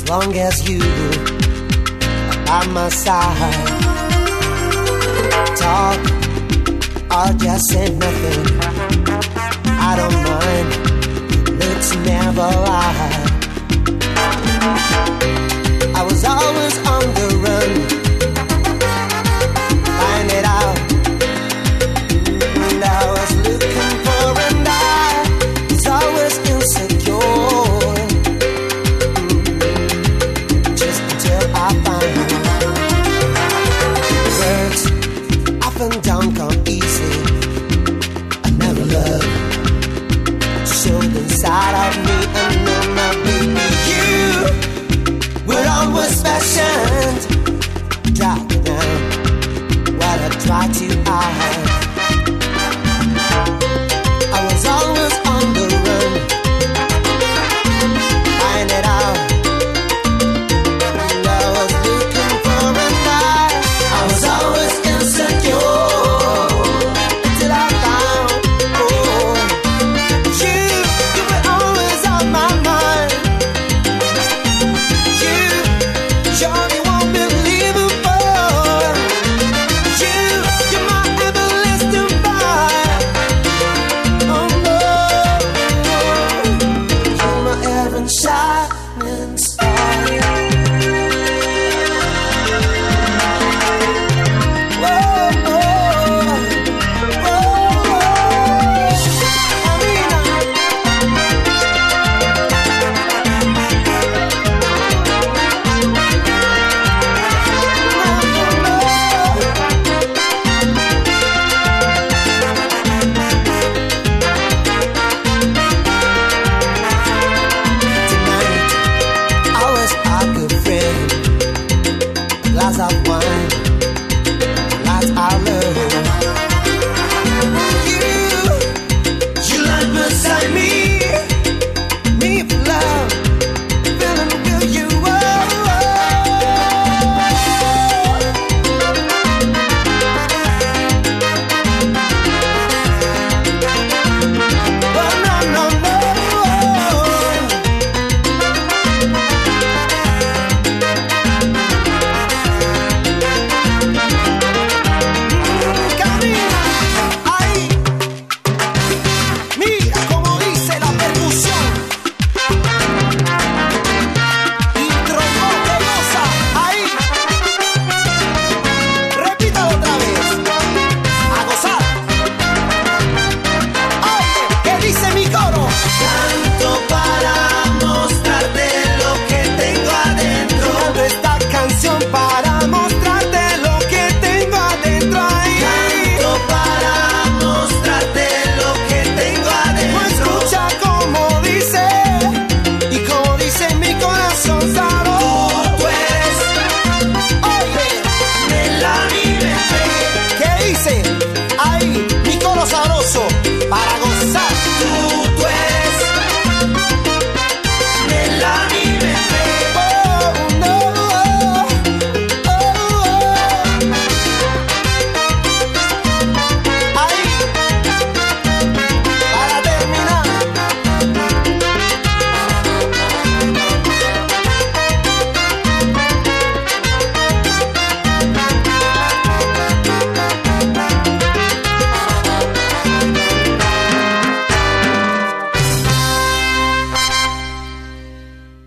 long as you are by my side. Talk or just say nothing, I don't mind. Looks never lie. I was always on the run, find it out. And I was looking for, and I was always insecure, just until I found words often don't come easy. I never loved showed inside of me, and then my baby, you were always fashioned. Drop down what I tried to hide. I was always on the run, find it out. And I was looking for a night. I was always insecure until I found, oh, you were always on my mind. You surely won't believe it, but you're my everlasting fire. Oh no, you're my ever shining star. Whoa, whoa, whoa. I mean, tonight, always a good friend. A glass of wine, lots of love. You lie beside me for love, feeling good. You mira como dice la percusión y trombón que goza. Ahí, repítalo otra vez, a gozar. Oye, ¿qué dice mi coro? Canto para mostrarte lo que tengo adentro. Canto esta canción para mostrarte lo que tengo adentro. Ahí. Canto para mostrarte lo que tengo adentro. Escucha como dice y como dice mi corazón, ¿sabes? Tú eres, oye, de la mi bebé. ¿Qué dice?